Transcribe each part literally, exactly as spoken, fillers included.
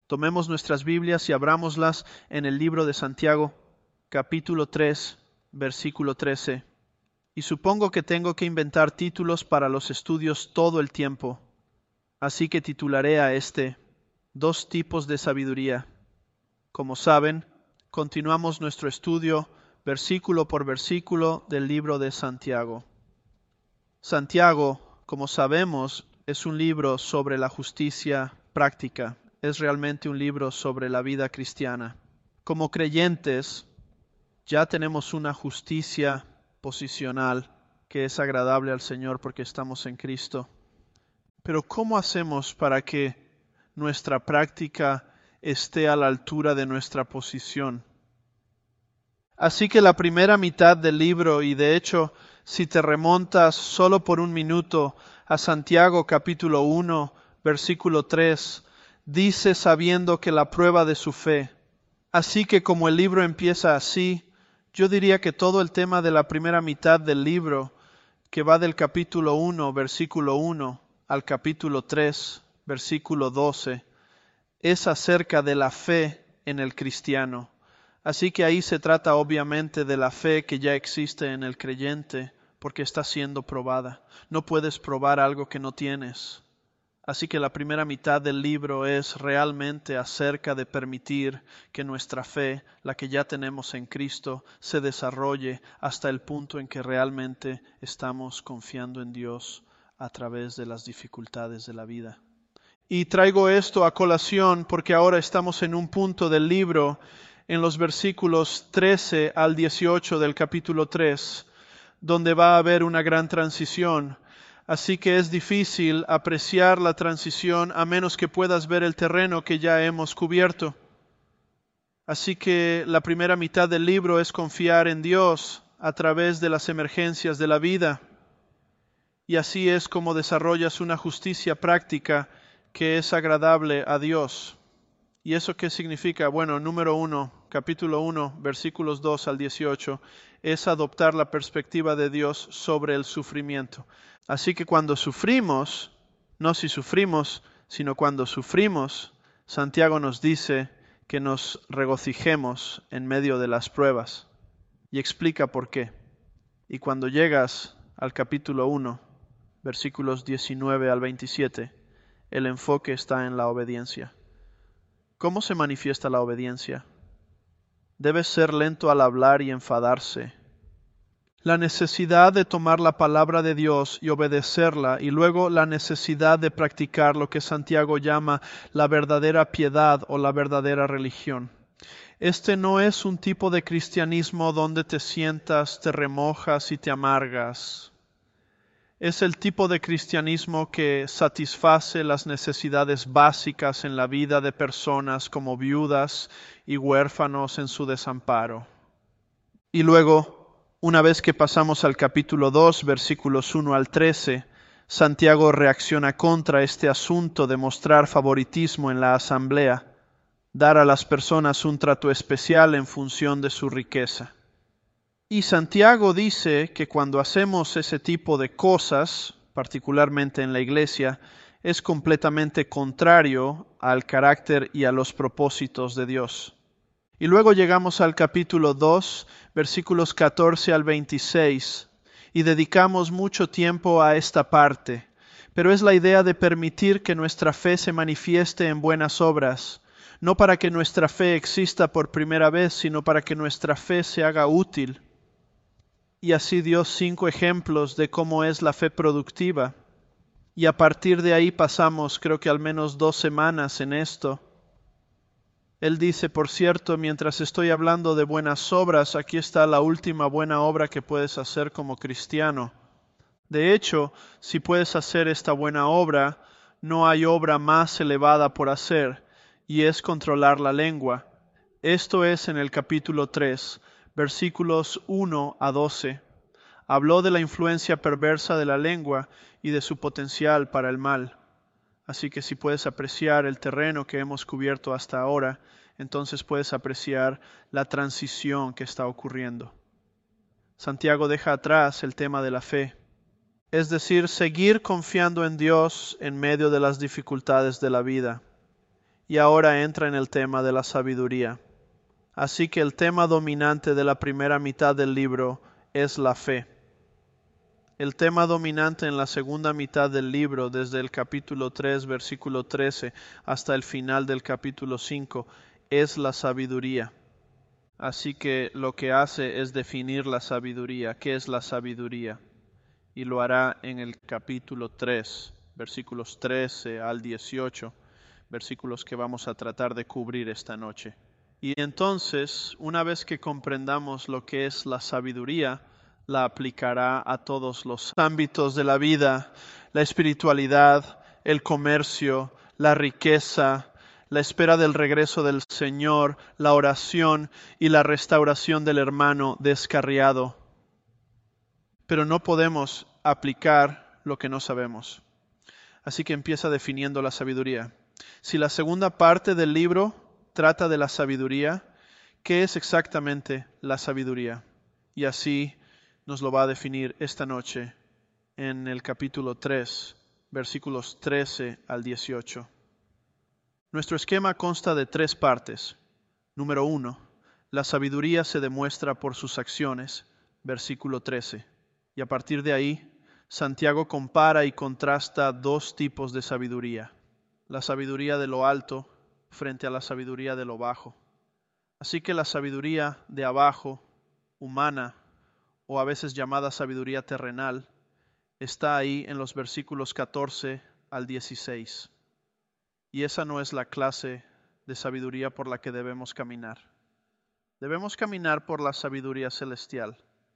Tomemos nuestras Biblias y abrámoslas en el libro de Santiago, capítulo tres, versículo trece. Y supongo que tengo que inventar títulos para los estudios todo el tiempo, así que titularé a este Dos tipos de sabiduría. Como saben, continuamos nuestro estudio versículo por versículo del libro de Santiago. Santiago, como sabemos, es un libro sobre la justicia práctica. Es realmente un libro sobre la vida cristiana. Como creyentes, ya tenemos una justicia posicional que es agradable al Señor porque estamos en Cristo. Pero ¿cómo hacemos para que nuestra práctica esté a la altura de nuestra posición? Así que la primera mitad del libro, y de hecho, si te remontas solo por un minuto a Santiago capítulo uno, versículo tres, dice sabiendo que la prueba de su fe. Así que como el libro empieza así, yo diría que todo el tema de la primera mitad del libro, que va del capítulo uno, versículo uno, al capítulo tres, versículo doce, es acerca de la fe en el cristiano. Así que ahí se trata obviamente de la fe que ya existe en el creyente, porque está siendo probada. No puedes probar algo que no tienes. Así que la primera mitad del libro es realmente acerca de permitir que nuestra fe, la que ya tenemos en Cristo, se desarrolle hasta el punto en que realmente estamos confiando en Dios a través de las dificultades de la vida. Y traigo esto a colación porque ahora estamos en un punto del libro, en los versículos trece al dieciocho del capítulo tres, donde va a haber una gran transición. Así que es difícil apreciar la transición a menos que puedas ver el terreno que ya hemos cubierto. Así que la primera mitad del libro es confiar en Dios a través de las emergencias de la vida. Y así es como desarrollas una justicia práctica que es agradable a Dios. ¿Y eso qué significa? Bueno, número uno, capítulo uno, versículos dos al dieciocho, es adoptar la perspectiva de Dios sobre el sufrimiento. Así que cuando sufrimos, no si sufrimos, sino cuando sufrimos, Santiago nos dice que nos regocijemos en medio de las pruebas. Y explica por qué. Y cuando llegas al capítulo uno, versículos diecinueve al veintisiete, el enfoque está en la obediencia. ¿Cómo se manifiesta la obediencia? Debe ser lento al hablar y enfadarse. La necesidad de tomar la palabra de Dios y obedecerla, y luego la necesidad de practicar lo que Santiago llama la verdadera piedad o la verdadera religión. Este no es un tipo de cristianismo donde te sientas, te remojas y te amargas. Es el tipo de cristianismo que satisface las necesidades básicas en la vida de personas como viudas y huérfanos en su desamparo. Y luego, una vez que pasamos al capítulo dos, versículos uno al trece, Santiago reacciona contra este asunto de mostrar favoritismo en la asamblea, dar a las personas un trato especial en función de su riqueza. Y Santiago dice que cuando hacemos ese tipo de cosas, particularmente en la iglesia, es completamente contrario al carácter y a los propósitos de Dios. Y luego llegamos al capítulo dos, versículos catorce al veintiséis, y dedicamos mucho tiempo a esta parte, pero es la idea de permitir que nuestra fe se manifieste en buenas obras, no para que nuestra fe exista por primera vez, sino para que nuestra fe se haga útil. Y así dio cinco ejemplos de cómo es la fe productiva. Y a partir de ahí pasamos, creo que al menos dos semanas en esto. Él dice, por cierto, mientras estoy hablando de buenas obras, aquí está la última buena obra que puedes hacer como cristiano. De hecho, si puedes hacer esta buena obra, no hay obra más elevada por hacer, y es controlar la lengua. Esto es en el capítulo tres. Versículos uno a doce, habló de la influencia perversa de la lengua y de su potencial para el mal. Así que si puedes apreciar el terreno que hemos cubierto hasta ahora, entonces puedes apreciar la transición que está ocurriendo. Santiago deja atrás el tema de la fe, es decir, seguir confiando en Dios en medio de las dificultades de la vida. y ahora entra en el tema de la sabiduría. Así que el tema dominante de la primera mitad del libro es la fe. El tema dominante en la segunda mitad del libro, desde el capítulo tres, versículo trece, hasta el final del capítulo cinco, es la sabiduría. Así que lo que hace es definir la sabiduría. ¿Qué es la sabiduría? Y lo hará en el capítulo tres, versículos trece al dieciocho, versículos que vamos a tratar de cubrir esta noche. Y entonces, una vez que comprendamos lo que es la sabiduría, la aplicará a todos los ámbitos de la vida, la espiritualidad, el comercio, la riqueza, la espera del regreso del Señor, la oración y la restauración del hermano descarriado. Pero no podemos aplicar lo que no sabemos. Así que empieza definiendo la sabiduría. Si la segunda parte del libro trata de la sabiduría, ¿qué es exactamente la sabiduría? Y así nos lo va a definir esta noche en el capítulo tres, versículos trece al dieciocho. Nuestro esquema consta de tres partes. Número uno, la sabiduría se demuestra por sus acciones, versículo trece. Y a partir de ahí, Santiago compara y contrasta dos tipos de sabiduría. La sabiduría de lo alto frente a la sabiduría de lo bajo. Así que la sabiduría de abajo, humana, o a veces llamada sabiduría terrenal, está ahí en los versículos catorce al dieciséis. Y esa no es la clase de sabiduría por la que debemos caminar. Debemos caminar por la sabiduría celestial.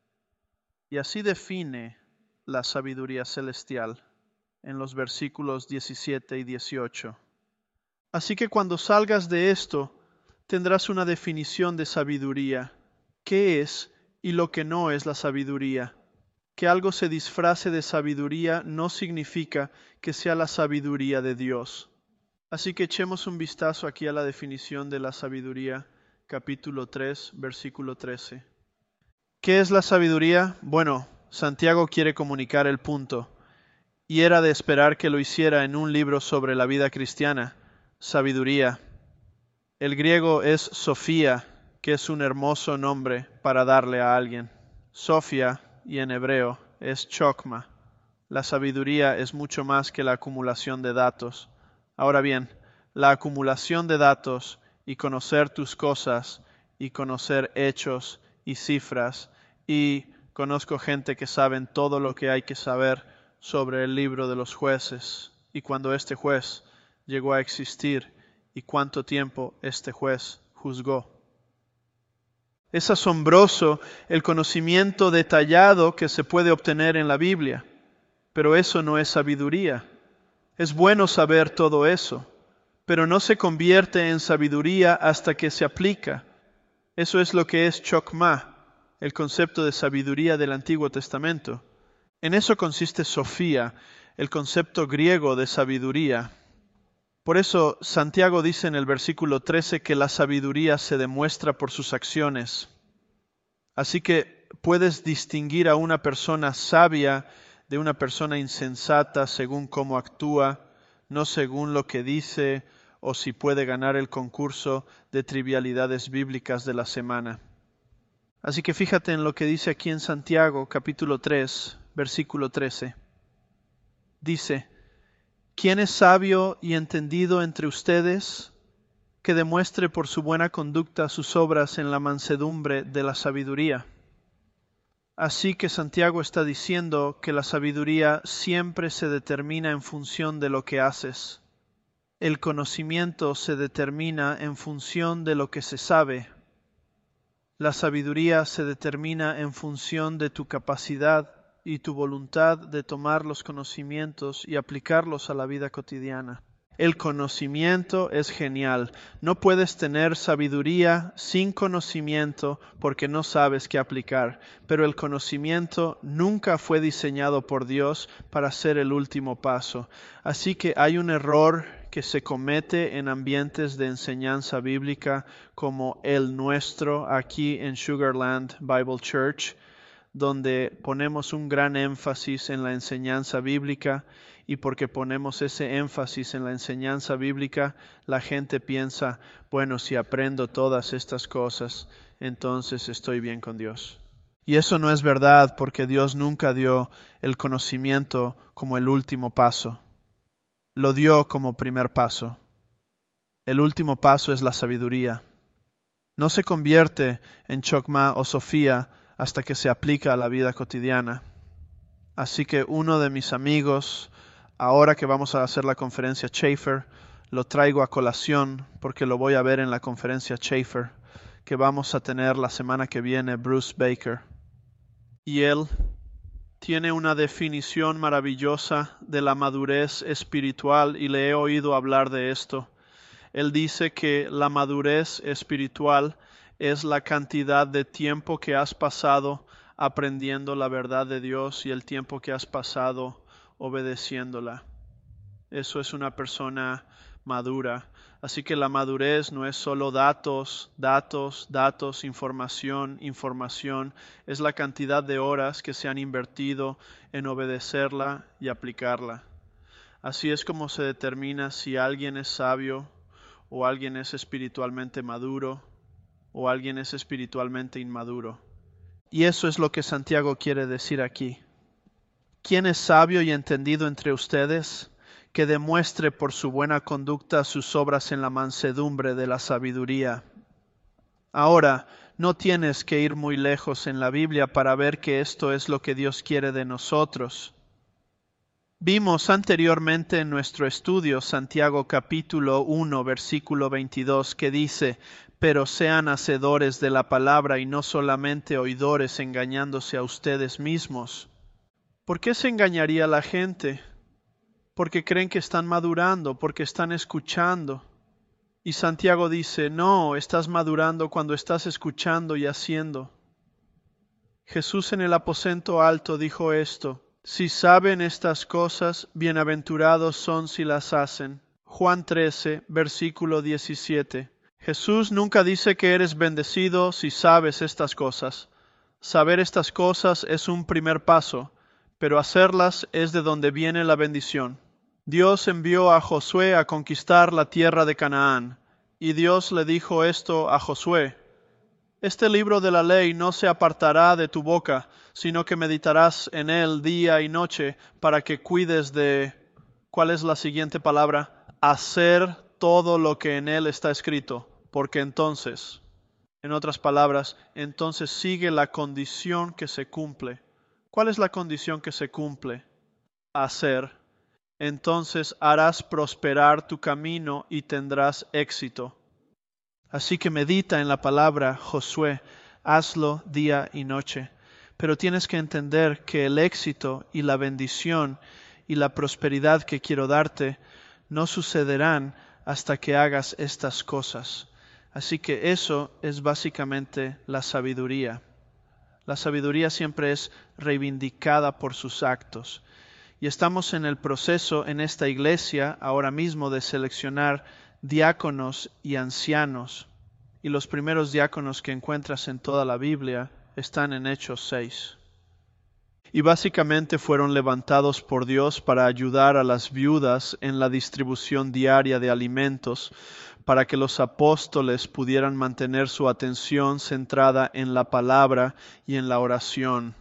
Y así define la sabiduría celestial en los versículos diecisiete y dieciocho. Así que cuando salgas de esto, tendrás una definición de sabiduría. ¿Qué es y lo que no es la sabiduría? Que algo se disfrace de sabiduría no significa que sea la sabiduría de Dios. Así que echemos un vistazo aquí a la definición de la sabiduría, capítulo tres, versículo trece. ¿Qué es la sabiduría? Bueno, Santiago quiere comunicar el punto, y era de esperar que lo hiciera en un libro sobre la vida cristiana, sabiduría. El griego es Sofía, que es un hermoso nombre para darle a alguien. Sofía, y en hebreo, es chokma. La sabiduría es mucho más que la acumulación de datos. Ahora bien, la acumulación de datos y conocer tus cosas y conocer hechos y cifras, y conozco gente que saben todo lo que hay que saber sobre el libro de los jueces y cuando este juez llegó a existir y cuánto tiempo este juez juzgó. Es asombroso el conocimiento detallado que se puede obtener en la Biblia, pero eso no es sabiduría. Es bueno saber todo eso, pero no se convierte en sabiduría hasta que se aplica. Eso es lo que es chokmah, el concepto de sabiduría del Antiguo Testamento. En eso consiste Sofía, el concepto griego de sabiduría. Por eso Santiago dice en el versículo trece que la sabiduría se demuestra por sus acciones. Así que puedes distinguir a una persona sabia de una persona insensata según cómo actúa, no según lo que dice o si puede ganar el concurso de trivialidades bíblicas de la semana. Así que fíjate en lo que dice aquí en Santiago, capítulo tres, versículo trece. Dice: ¿quién es sabio y entendido entre ustedes? Que demuestre por su buena conducta sus obras en la mansedumbre de la sabiduría. Así que Santiago está diciendo que la sabiduría siempre se determina en función de lo que haces. El conocimiento se determina en función de lo que se sabe. La sabiduría se determina en función de tu capacidad y tu voluntad de tomar los conocimientos y aplicarlos a la vida cotidiana. El conocimiento es genial. No puedes tener sabiduría sin conocimiento porque no sabes qué aplicar. Pero el conocimiento nunca fue diseñado por Dios para ser el último paso. Así que hay un error que se comete en ambientes de enseñanza bíblica como el nuestro aquí en Sugarland Bible Church, donde ponemos un gran énfasis en la enseñanza bíblica y porque ponemos ese énfasis en la enseñanza bíblica, la gente piensa, bueno, si aprendo todas estas cosas, entonces estoy bien con Dios. Y eso no es verdad, porque Dios nunca dio el conocimiento como el último paso. Lo dio como primer paso. El último paso es la sabiduría. No se convierte en Chokmah o Sofía hasta que se aplica a la vida cotidiana. Así que uno de mis amigos, ahora que vamos a hacer la conferencia Chafer, lo traigo a colación porque lo voy a ver en la conferencia Chafer que vamos a tener la semana que viene, Bruce Baker. Y él tiene una definición maravillosa de la madurez espiritual y le he oído hablar de esto. Él dice que la madurez espiritual es la cantidad de tiempo que has pasado aprendiendo la verdad de Dios y el tiempo que has pasado obedeciéndola. Eso es una persona madura. Así que la madurez no es solo datos, datos, datos, información, información. Es la cantidad de horas que se han invertido en obedecerla y aplicarla. Así es como se determina si alguien es sabio o alguien es espiritualmente maduro o alguien es espiritualmente inmaduro. Y eso es lo que Santiago quiere decir aquí. ¿Quién es sabio y entendido entre ustedes? Que demuestre por su buena conducta sus obras en la mansedumbre de la sabiduría. Ahora, no tienes que ir muy lejos en la Biblia para ver que esto es lo que Dios quiere de nosotros. Vimos anteriormente en nuestro estudio Santiago capítulo uno, versículo veintidós, que dice, pero sean hacedores de la palabra y no solamente oidores engañándose a ustedes mismos. ¿Por qué se engañaría la gente? Porque creen que están madurando, porque están escuchando. Y Santiago dice, no, estás madurando cuando estás escuchando y haciendo. Jesús en el aposento alto dijo esto, si saben estas cosas, bienaventurados son si las hacen. Juan trece, versículo diecisiete. Jesús nunca dice que eres bendecido si sabes estas cosas. Saber estas cosas es un primer paso, pero hacerlas es de donde viene la bendición. Dios envió a Josué a conquistar la tierra de Canaán, y Dios le dijo esto a Josué, este libro de la ley no se apartará de tu boca, sino que meditarás en él día y noche, para que cuides de, ¿cuál es la siguiente palabra? Hacer todo lo que en él está escrito, porque entonces, en otras palabras, entonces sigue la condición que se cumple. ¿Cuál es la condición que se cumple? Hacer. Entonces harás prosperar tu camino y tendrás éxito. Así que medita en la palabra, Josué, hazlo día y noche. Pero tienes que entender que el éxito y la bendición y la prosperidad que quiero darte no sucederán hasta que hagas estas cosas. Así que eso es básicamente la sabiduría. La sabiduría siempre es reivindicada por sus actos. Y estamos en el proceso en esta iglesia ahora mismo de seleccionar diáconos y ancianos. Y los primeros diáconos que encuentras en toda la Biblia están en Hechos seis. Y básicamente fueron levantados por Dios para ayudar a las viudas en la distribución diaria de alimentos, para que los apóstoles pudieran mantener su atención centrada en la palabra y en la oración.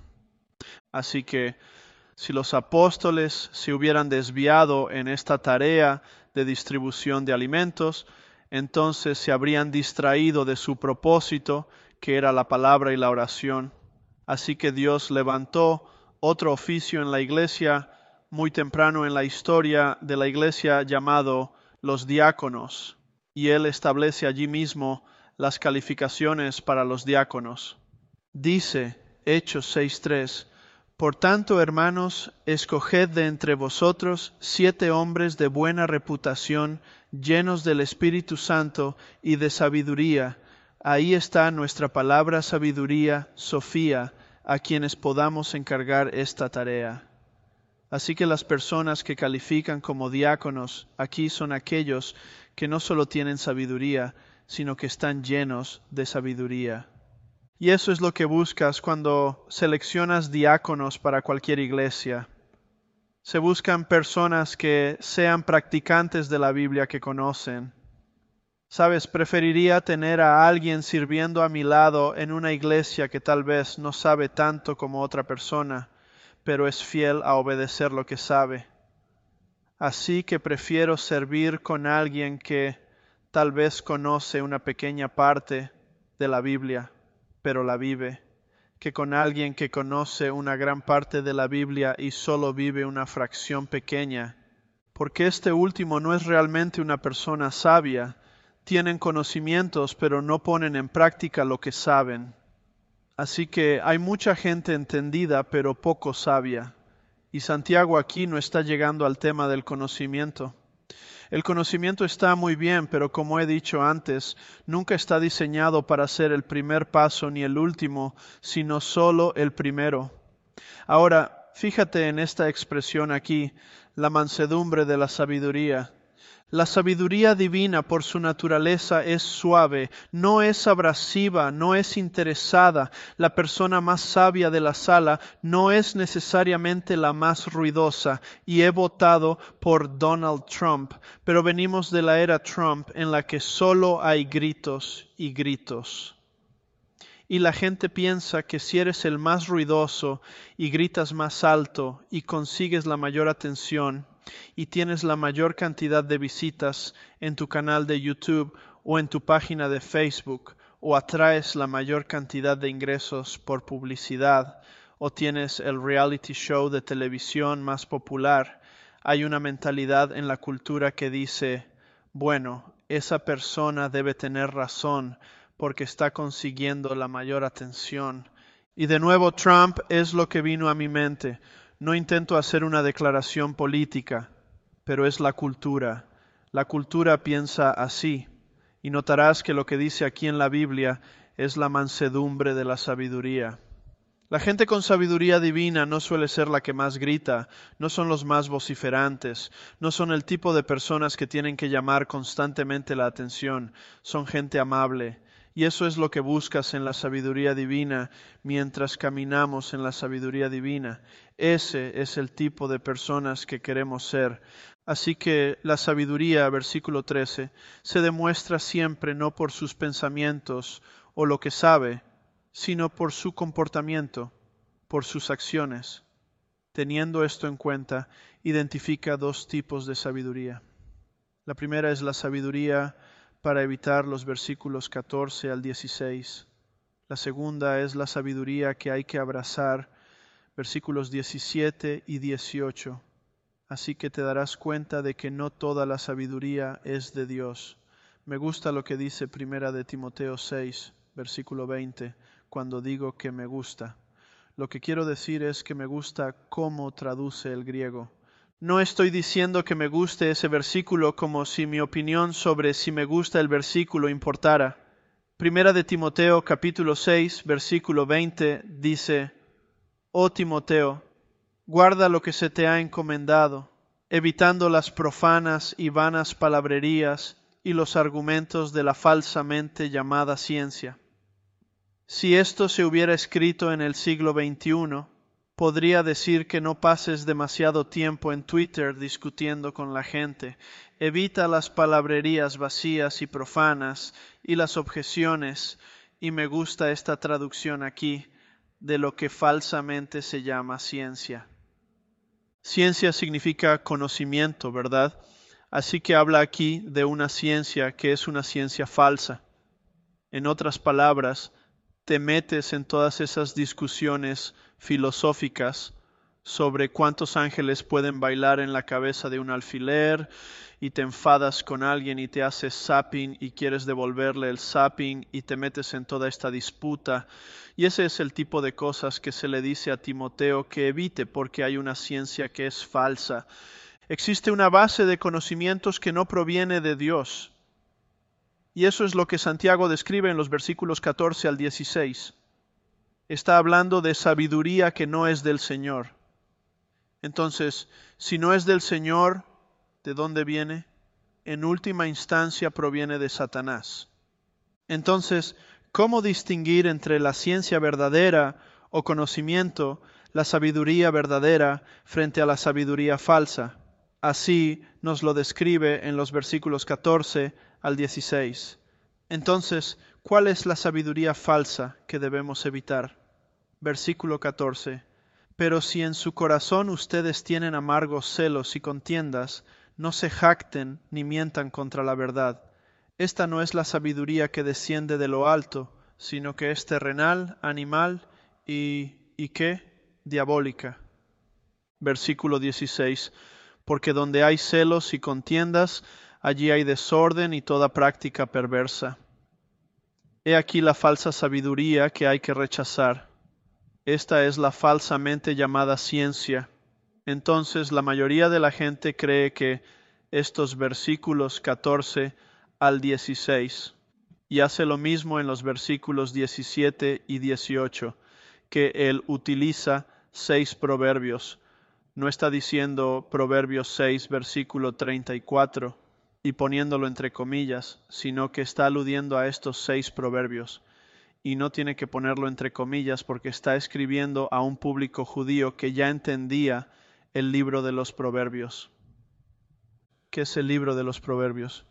Así que si los apóstoles se hubieran desviado en esta tarea de distribución de alimentos, entonces se habrían distraído de su propósito, que era la palabra y la oración. Así que Dios levantó otro oficio en la iglesia muy temprano en la historia de la iglesia llamado los diáconos, y Él establece allí mismo las calificaciones para los diáconos. Dice Hechos seis tres, por tanto, hermanos, escoged de entre vosotros siete hombres de buena reputación, llenos del Espíritu Santo y de sabiduría. Ahí está nuestra palabra sabiduría, Sofía, a quienes podamos encargar esta tarea. Así que las personas que califican como diáconos aquí son aquellos que no solo tienen sabiduría, sino que están llenos de sabiduría. Y eso es lo que buscas cuando seleccionas diáconos para cualquier iglesia. Se buscan personas que sean practicantes de la Biblia, que conocen. Sabes, preferiría tener a alguien sirviendo a mi lado en una iglesia que tal vez no sabe tanto como otra persona, pero es fiel a obedecer lo que sabe. Así que prefiero servir con alguien que tal vez conoce una pequeña parte de la Biblia, pero la vive, que con alguien que conoce una gran parte de la Biblia y solo vive una fracción pequeña, porque este último no es realmente una persona sabia. Tienen conocimientos, pero no ponen en práctica lo que saben. Así que hay mucha gente entendida, pero poco sabia. Y Santiago aquí no está llegando al tema del conocimiento. El conocimiento está muy bien, pero como he dicho antes, nunca está diseñado para ser el primer paso ni el último, sino solo el primero. Ahora, fíjate en esta expresión aquí, la mansedumbre de la sabiduría. La sabiduría divina por su naturaleza es suave, no es abrasiva, no es interesada. La persona más sabia de la sala no es necesariamente la más ruidosa, y he votado por Donald Trump, pero venimos de la era Trump en la que solo hay gritos y gritos. Y la gente piensa que si eres el más ruidoso y gritas más alto y consigues la mayor atención, y tienes la mayor cantidad de visitas en tu canal de YouTube o en tu página de Facebook, o atraes la mayor cantidad de ingresos por publicidad, o tienes el reality show de televisión más popular, hay una mentalidad en la cultura que dice, bueno, esa persona debe tener razón porque está consiguiendo la mayor atención. Y de nuevo Trump es lo que vino a mi mente. No intento hacer una declaración política, pero es la cultura. La cultura piensa así, y notarás que lo que dice aquí en la Biblia es la mansedumbre de la sabiduría. La gente con sabiduría divina no suele ser la que más grita, no son los más vociferantes, no son el tipo de personas que tienen que llamar constantemente la atención, son gente amable. Y eso es lo que buscas en la sabiduría divina mientras caminamos en la sabiduría divina. Ese es el tipo de personas que queremos ser. Así que la sabiduría, versículo trece, se demuestra siempre no por sus pensamientos o lo que sabe, sino por su comportamiento, por sus acciones. Teniendo esto en cuenta, identifica dos tipos de sabiduría. La primera es la sabiduría para evitar los versículos catorce al dieciséis. La segunda es la sabiduría que hay que abrazar, versículos diecisiete y dieciocho. Así que te darás cuenta de que no toda la sabiduría es de Dios. Me gusta lo que dice Primera de Timoteo seis, versículo veinte, cuando digo que me gusta. Lo que quiero decir es que me gusta cómo traduce el griego. No estoy diciendo que me guste ese versículo como si mi opinión sobre si me gusta el versículo importara. Primera de Timoteo capítulo seis, versículo veinte dice, Oh Timoteo, guarda lo que se te ha encomendado, evitando las profanas y vanas palabrerías y los argumentos de la falsamente llamada ciencia. Si esto se hubiera escrito en el siglo veintiuno, podría decir que no pases demasiado tiempo en Twitter discutiendo con la gente. Evita las palabrerías vacías y profanas y las objeciones, y me gusta esta traducción aquí, de lo que falsamente se llama ciencia. Ciencia significa conocimiento, ¿verdad? Así que habla aquí de una ciencia que es una ciencia falsa. En otras palabras, te metes en todas esas discusiones filosóficas sobre cuántos ángeles pueden bailar en la cabeza de un alfiler, y te enfadas con alguien y te haces zapping y quieres devolverle el zapping y te metes en toda esta disputa. Y ese es el tipo de cosas que se le dice a Timoteo que evite, porque hay una ciencia que es falsa. Existe una base de conocimientos que no proviene de Dios. Y eso es lo que Santiago describe en los versículos catorce al dieciséis. Está hablando de sabiduría que no es del Señor. Entonces, si no es del Señor, ¿de dónde viene? En última instancia proviene de Satanás. Entonces, ¿cómo distinguir entre la ciencia verdadera o conocimiento, la sabiduría verdadera frente a la sabiduría falsa. Así nos lo describe en los versículos catorce al dieciséis. Entonces, ¿cuál es la sabiduría falsa que debemos evitar? Versículo catorce. Pero si en su corazón ustedes tienen amargos celos y contiendas, no se jacten ni mientan contra la verdad. Esta no es la sabiduría que desciende de lo alto, sino que es terrenal, animal y, ¿y qué? Diabólica. Versículo dieciséis. Porque donde hay celos y contiendas, allí hay desorden y toda práctica perversa. He aquí la falsa sabiduría que hay que rechazar. Esta es la falsamente llamada ciencia. Entonces la mayoría de la gente cree que estos versículos catorce al dieciséis, y hace lo mismo en los versículos diecisiete y dieciocho, que él utiliza seis proverbios. No está diciendo Proverbios seis, versículo treinta y cuatro, y poniéndolo entre comillas, sino que está aludiendo a estos seis proverbios. Y no tiene que ponerlo entre comillas porque está escribiendo a un público judío que ya entendía el libro de los proverbios. ¿Qué es el libro de los proverbios?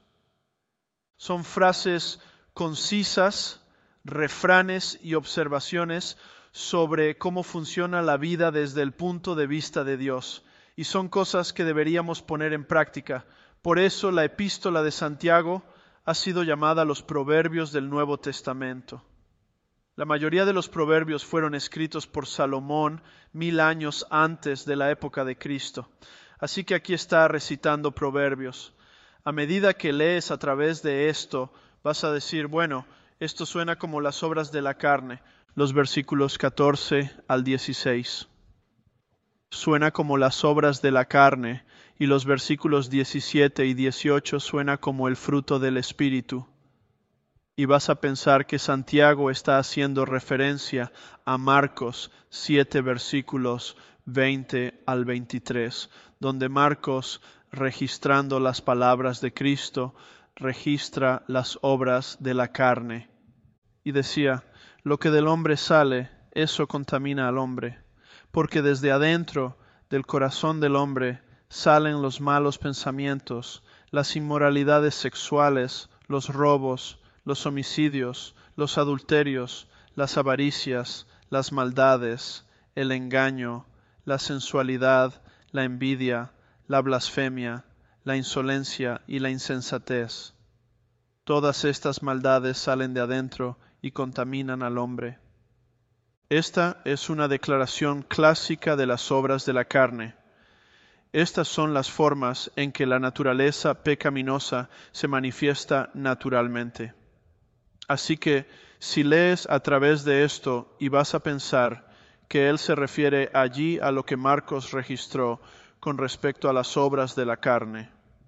Son frases concisas, refranes y observaciones sobre cómo funciona la vida desde el punto de vista de Dios. Y son cosas que deberíamos poner en práctica. Por eso la epístola de Santiago ha sido llamada los proverbios del Nuevo Testamento. La mayoría de los proverbios fueron escritos por Salomón mil años antes de la época de Cristo. Así que aquí está recitando proverbios. A medida que lees a través de esto, vas a decir, bueno, esto suena como las obras de la carne. Los versículos catorce al dieciséis. Suena como las obras de la carne, y los versículos diecisiete y dieciocho suena como el fruto del Espíritu. Y vas a pensar que Santiago está haciendo referencia a Marcos siete versículos veinte al veintitrés, donde Marcos, registrando las palabras de Cristo, registra las obras de la carne. Y decía, lo que del hombre sale, eso contamina al hombre, porque desde adentro del corazón del hombre salen los malos pensamientos, las inmoralidades sexuales, los robos, los homicidios, los adulterios, las avaricias, las maldades, el engaño, la sensualidad, la envidia, la blasfemia, la insolencia y la insensatez. Todas estas maldades salen de adentro y contaminan al hombre. Esta es una declaración clásica de las obras de la carne. Estas son las formas en que la naturaleza pecaminosa se manifiesta naturalmente. Así que si lees a través de esto y vas a pensar que él se refiere allí a lo que Marcos registró con respecto a las obras de la carne.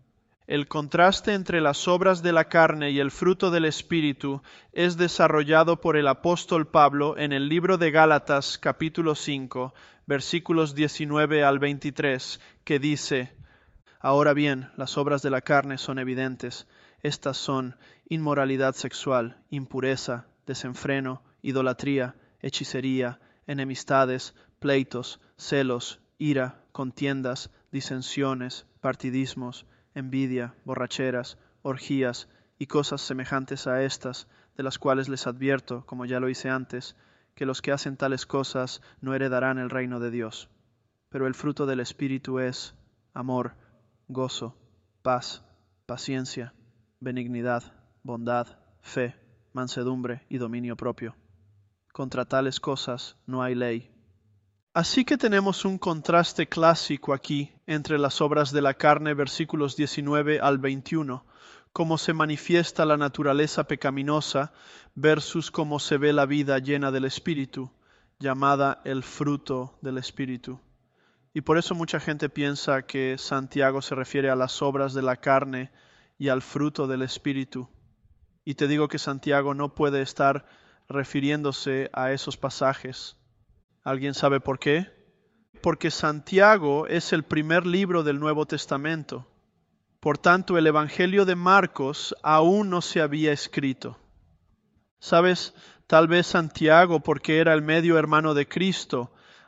El contraste entre las obras de la carne y el fruto del Espíritu es desarrollado por el apóstol Pablo en el libro de Gálatas capítulo cinco, versículos diecinueve al veintitrés, que dice, ahora bien, las obras de la carne son evidentes. Estas son inmoralidad sexual, impureza, desenfreno, idolatría, hechicería, enemistades, pleitos, celos, ira, contiendas, disensiones, partidismos, envidia, borracheras, orgías y cosas semejantes a estas, de las cuales les advierto, como ya lo hice antes, que los que hacen tales cosas no heredarán el reino de Dios. Pero el fruto del Espíritu es amor, gozo, paz, paciencia, benignidad, bondad, fe, mansedumbre y dominio propio. Contra tales cosas no hay ley. Así que tenemos un contraste clásico aquí entre las obras de la carne, versículos diecinueve al veintiuno, cómo se manifiesta la naturaleza pecaminosa versus cómo se ve la vida llena del Espíritu, llamada el fruto del Espíritu. Y por eso mucha gente piensa que Santiago se refiere a las obras de la carne y al fruto del Espíritu. Y te digo que Santiago no puede estar refiriéndose a esos pasajes. ¿Alguien sabe por qué? Porque Santiago es el primer libro del Nuevo Testamento. Por tanto, el Evangelio de Marcos aún no se había escrito. ¿Sabes? Tal vez Santiago, porque era el medio hermano de Cristo,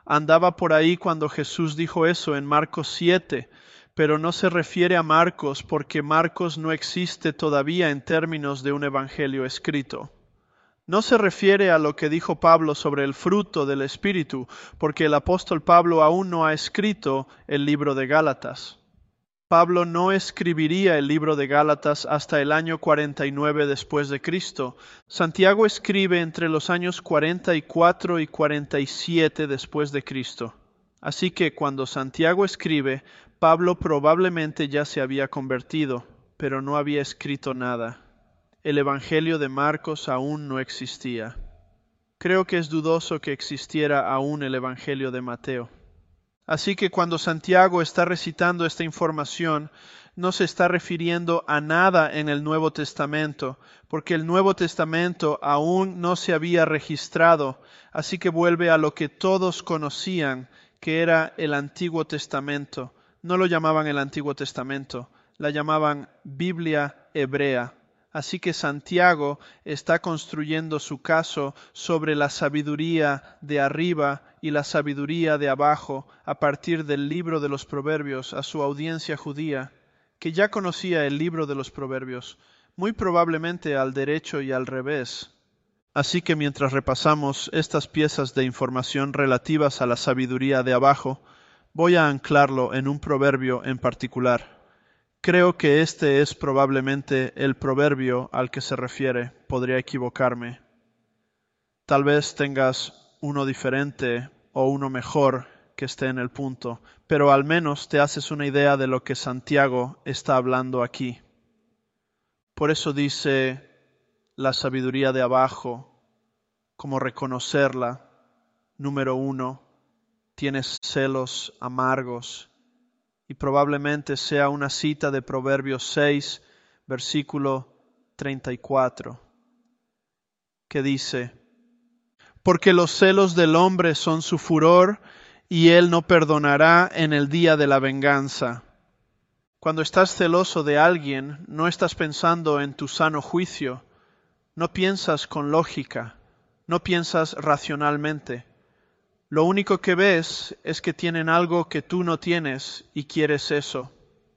andaba por ahí cuando Jesús dijo eso en Marcos siete, pero no se refiere a Marcos porque Marcos no existe todavía en términos de un evangelio escrito. No se refiere a lo que dijo Pablo sobre el fruto del Espíritu, porque el apóstol Pablo aún no ha escrito el libro de Gálatas. Pablo no escribiría el libro de Gálatas hasta el año cuarenta y nueve después de Cristo. Santiago escribe entre los años cuarenta y cuatro y cuarenta y siete después de Cristo. Así que cuando Santiago escribe, Pablo probablemente ya se había convertido, pero no había escrito nada. El Evangelio de Marcos aún no existía. Creo que es dudoso que existiera aún el Evangelio de Mateo. Así que cuando Santiago está recitando esta información, no se está refiriendo a nada en el Nuevo Testamento, porque el Nuevo Testamento aún no se había registrado, así que vuelve a lo que todos conocían, que era el Antiguo Testamento. No lo llamaban el Antiguo Testamento, la llamaban Biblia hebrea. Así que Santiago está construyendo su caso sobre la sabiduría de arriba y la sabiduría de abajo a partir del libro de los Proverbios a su audiencia judía, que ya conocía el libro de los Proverbios, muy probablemente al derecho y al revés. Así que mientras repasamos estas piezas de información relativas a la sabiduría de abajo, voy a anclarlo en un proverbio en particular. Creo que este es probablemente el proverbio al que se refiere. Podría equivocarme. Tal vez tengas uno diferente o uno mejor que esté en el punto, pero al menos te haces una idea de lo que Santiago está hablando aquí. Por eso dice la sabiduría de abajo, como reconocerla. Número uno, tienes celos amargos. Y probablemente sea una cita de Proverbios seis, versículo treinta y cuatro, que dice: porque los celos del hombre son su furor, y él no perdonará en el día de la venganza. Cuando estás celoso de alguien, no estás pensando en tu sano juicio, no piensas con lógica, no piensas racionalmente. Lo único que ves es que tienen algo que tú no tienes y quieres eso.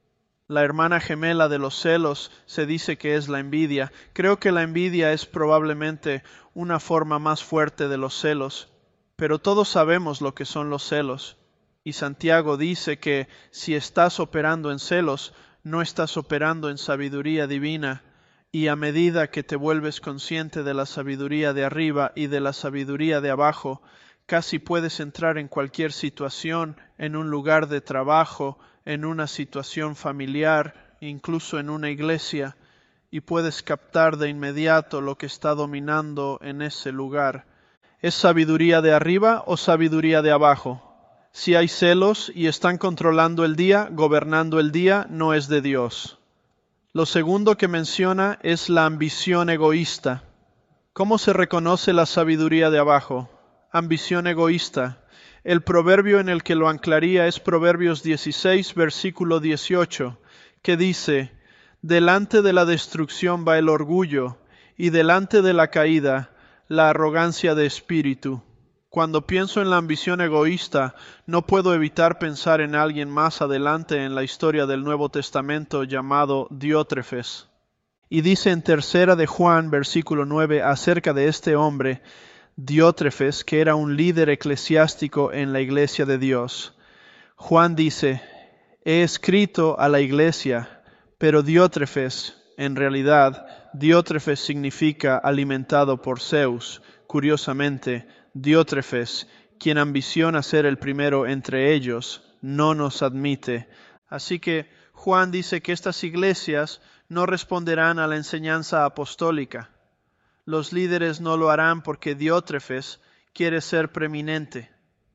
La hermana gemela de los celos se dice que es la envidia. Creo que la envidia es probablemente una forma más fuerte de los celos, pero todos sabemos lo que son los celos. Y Santiago dice que si estás operando en celos, no estás operando en sabiduría divina, y a medida que te vuelves consciente de la sabiduría de arriba y de la sabiduría de abajo, casi puedes entrar en cualquier situación, en un lugar de trabajo, en una situación familiar, incluso en una iglesia, y puedes captar de inmediato lo que está dominando en ese lugar. ¿Es sabiduría de arriba o sabiduría de abajo? Si hay celos y están controlando el día, gobernando el día, no es de Dios. Lo segundo que menciona es la ambición egoísta. ¿Cómo se reconoce la sabiduría de abajo? Ambición egoísta. El proverbio en el que lo anclaría es Proverbios dieciséis, versículo dieciocho, que dice: delante de la destrucción va el orgullo, y delante de la caída la arrogancia de espíritu. Cuando pienso en la ambición egoísta, no puedo evitar pensar en alguien más adelante en la historia del Nuevo Testamento llamado Diótrefes. Y dice en tercera de Juan, versículo nueve, acerca de este hombre, Diótrefes, que era un líder eclesiástico en la iglesia de Dios. Juan dice: he escrito a la iglesia, pero Diótrefes, en realidad, Diótrefes significa alimentado por Zeus. Curiosamente, Diótrefes, quien ambiciona ser el primero entre ellos, no nos admite. Así que Juan dice que estas iglesias no responderán a la enseñanza apostólica. Los líderes no lo harán porque Diótrefes quiere ser preeminente.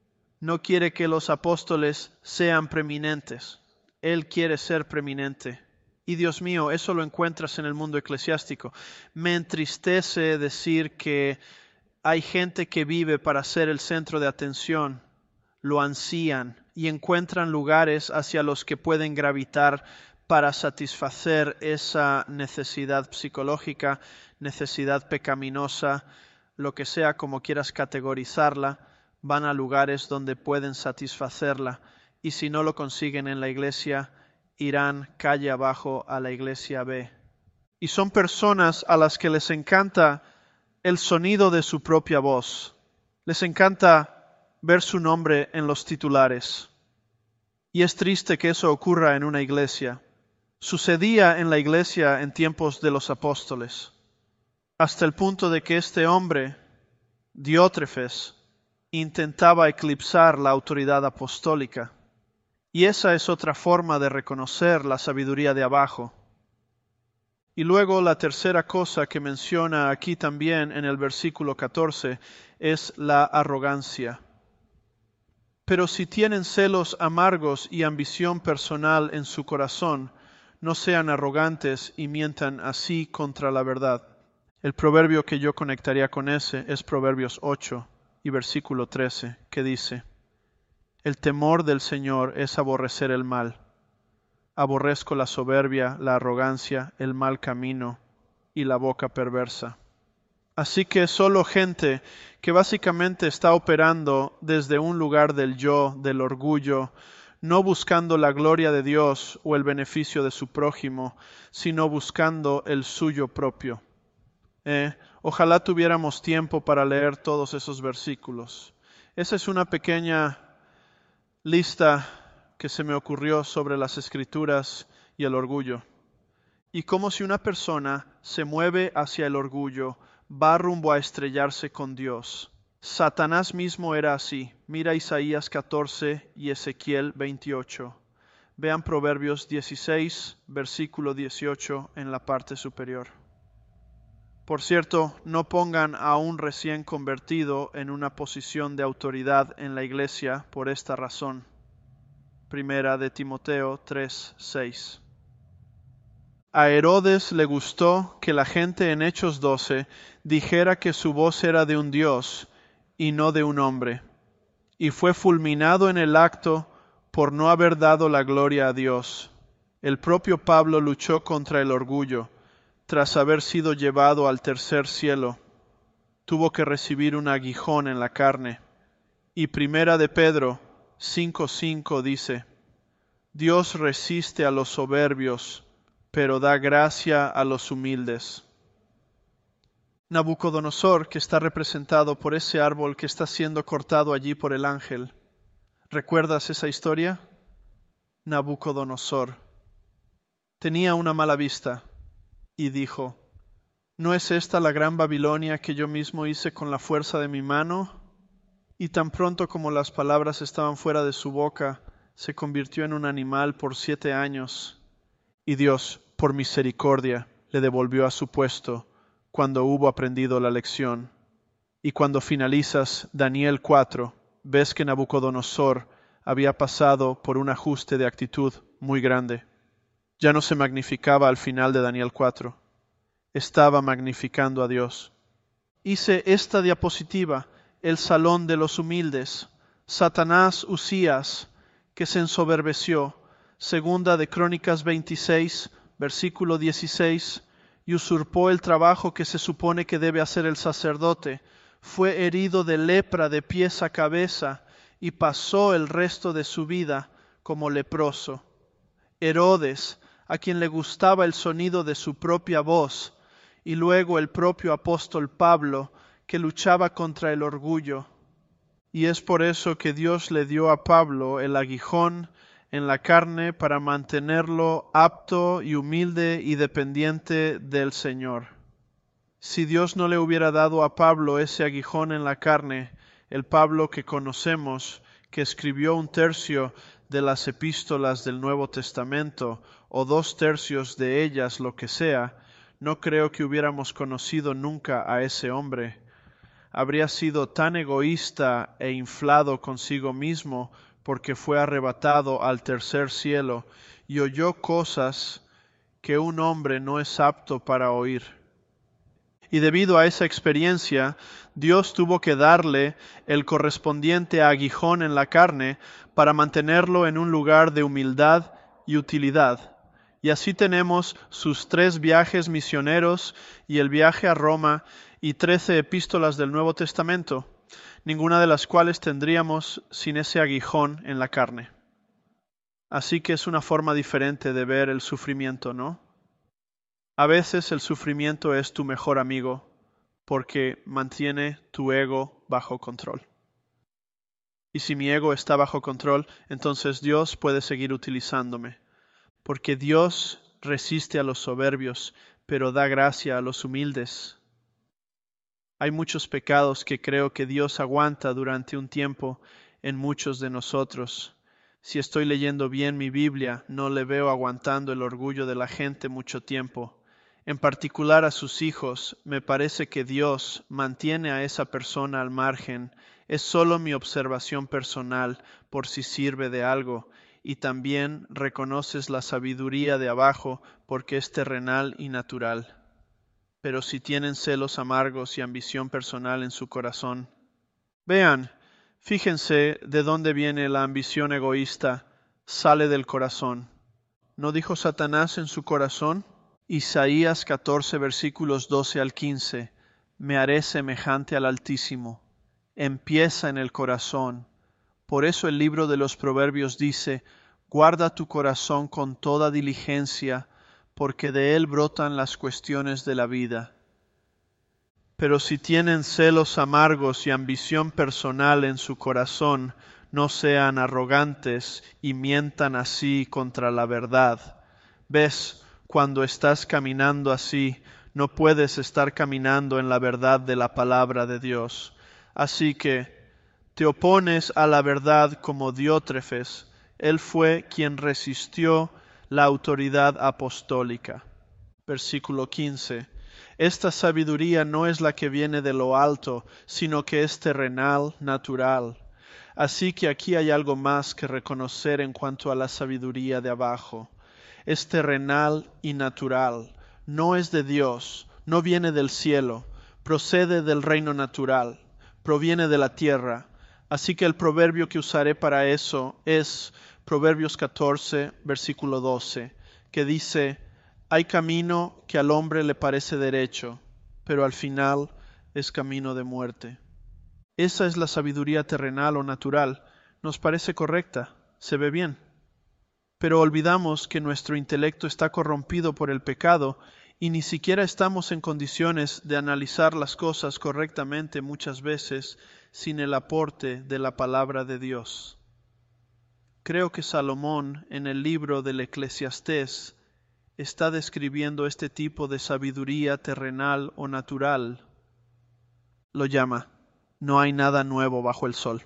No quiere que los apóstoles sean preeminentes. Él quiere ser preeminente. Y Dios mío, eso lo encuentras en el mundo eclesiástico. Me entristece decir que hay gente que vive para ser el centro de atención. Lo ansían y encuentran lugares hacia los que pueden gravitar para satisfacer esa necesidad psicológica, necesidad pecaminosa, lo que sea como quieras categorizarla, van a lugares donde pueden satisfacerla, y si no lo consiguen en la iglesia, irán calle abajo a la iglesia B. Y son personas a las que les encanta el sonido de su propia voz. Les encanta ver su nombre en los titulares. Y es triste que eso ocurra en una iglesia. Sucedía en la iglesia en tiempos de los apóstoles, hasta el punto de que este hombre, Diótrefes, intentaba eclipsar la autoridad apostólica. Y esa es otra forma de reconocer la sabiduría de abajo. Y luego la tercera cosa que menciona aquí también en el versículo catorce es la arrogancia. Pero si tienen celos amargos y ambición personal en su corazón, no sean arrogantes y mientan así contra la verdad. El proverbio que yo conectaría con ese es Proverbios ocho y versículo trece, que dice: el temor del Señor es aborrecer el mal. Aborrezco la soberbia, la arrogancia, el mal camino y la boca perversa. Así que solo gente que básicamente está operando desde un lugar del yo, del orgullo, no buscando la gloria de Dios o el beneficio de su prójimo, sino buscando el suyo propio. Eh, ojalá tuviéramos tiempo para leer todos esos versículos. Esa es una pequeña lista que se me ocurrió sobre las Escrituras y el orgullo. Y como si una persona se mueve hacia el orgullo, va rumbo a estrellarse con Dios. Satanás mismo era así. Mira Isaías catorce y Ezequiel veintiocho. Vean Proverbios dieciséis, versículo dieciocho en la parte superior. Por cierto, no pongan a un recién convertido en una posición de autoridad en la iglesia por esta razón. Primera de Timoteo tres, seis. A Herodes le gustó que la gente en Hechos doce dijera que su voz era de un Dios y no de un hombre, y fue fulminado en el acto por no haber dado la gloria a Dios. El propio Pablo luchó contra el orgullo, tras haber sido llevado al tercer cielo. Tuvo que recibir un aguijón en la carne. Y Primera de Pedro cinco cinco dice: Dios resiste a los soberbios, pero da gracia a los humildes. Nabucodonosor, que está representado por ese árbol que está siendo cortado allí por el ángel. ¿Recuerdas esa historia? Nabucodonosor tenía una mala vista y dijo: ¿no es esta la gran Babilonia que yo mismo hice con la fuerza de mi mano? Y tan pronto como las palabras estaban fuera de su boca, se convirtió en un animal por siete años. Y Dios, por misericordia, le devolvió a su puesto cuando hubo aprendido la lección. Y cuando finalizas Daniel cuatro, ves que Nabucodonosor había pasado por un ajuste de actitud muy grande. Ya no se magnificaba al final de Daniel cuatro. Estaba magnificando a Dios. Hice esta diapositiva, el salón de los humildes. Satanás Usías, que se ensoberbeció. Segunda de Crónicas veintiséis, versículo dieciséis. Y usurpó el trabajo que se supone que debe hacer el sacerdote. Fue herido de lepra de pies a cabeza y pasó el resto de su vida como leproso. Herodes, a quien le gustaba el sonido de su propia voz, y luego el propio apóstol Pablo, que luchaba contra el orgullo. Y es por eso que Dios le dio a Pablo el aguijón en la carne para mantenerlo apto y humilde y dependiente del Señor. Si Dios no le hubiera dado a Pablo ese aguijón en la carne, el Pablo que conocemos, que escribió un tercio de las epístolas del Nuevo Testamento, o dos tercios de ellas, lo que sea, no creo que hubiéramos conocido nunca a ese hombre. Habría sido tan egoísta e inflado consigo mismo porque fue arrebatado al tercer cielo y oyó cosas que un hombre no es apto para oír. Y debido a esa experiencia, Dios tuvo que darle el correspondiente aguijón en la carne para mantenerlo en un lugar de humildad y utilidad. Y así tenemos sus tres viajes misioneros y el viaje a Roma y trece epístolas del Nuevo Testamento. ninguna de las cuales tendríamos sin ese aguijón en la carne. Así que es una forma diferente de ver el sufrimiento, ¿no? A veces el sufrimiento es tu mejor amigo porque mantiene tu ego bajo control. Y si mi ego está bajo control, entonces Dios puede seguir utilizándome, porque Dios resiste a los soberbios, pero da gracia a los humildes. Hay muchos pecados que creo que Dios aguanta durante un tiempo en muchos de nosotros. Si estoy leyendo bien mi Biblia, no le veo aguantando el orgullo de la gente mucho tiempo. En particular a sus hijos, me parece que Dios mantiene a esa persona al margen. Es solo mi observación personal, por si sirve de algo, y también reconoces la sabiduría de abajo porque es terrenal y natural. Pero si tienen celos amargos y ambición personal en su corazón, vean, fíjense de dónde viene la ambición egoísta, sale del corazón. ¿No dijo Satanás en su corazón? Isaías catorce versículos doce al quince, me haré semejante al Altísimo. Empieza en el corazón. Por eso el libro de los Proverbios dice, guarda tu corazón con toda diligencia, porque de él brotan las cuestiones de la vida. Pero si tienen celos amargos y ambición personal en su corazón, no sean arrogantes y mientan así contra la verdad. ¿Ves? Cuando estás caminando así, no puedes estar caminando en la verdad de la palabra de Dios. Así que te opones a la verdad como Diótrefes. Él fue quien resistió la autoridad apostólica. Versículo quince. Esta sabiduría no es la que viene de lo alto, sino que es terrenal, natural. Así que aquí hay algo más que reconocer en cuanto a la sabiduría de abajo. Es terrenal y natural, no es de Dios, no viene del cielo, procede del reino natural, proviene de la tierra. Así que el proverbio que usaré para eso es Proverbios catorce, versículo doce, que dice, hay camino que al hombre le parece derecho, pero al final es camino de muerte. Esa es la sabiduría terrenal o natural, nos parece correcta, se ve bien. Pero olvidamos que nuestro intelecto está corrompido por el pecado y ni siquiera estamos en condiciones de analizar las cosas correctamente muchas veces sin el aporte de la palabra de Dios. Creo que Salomón en el libro del Eclesiastés está describiendo este tipo de sabiduría terrenal o natural. Lo llama, no hay nada nuevo bajo el sol.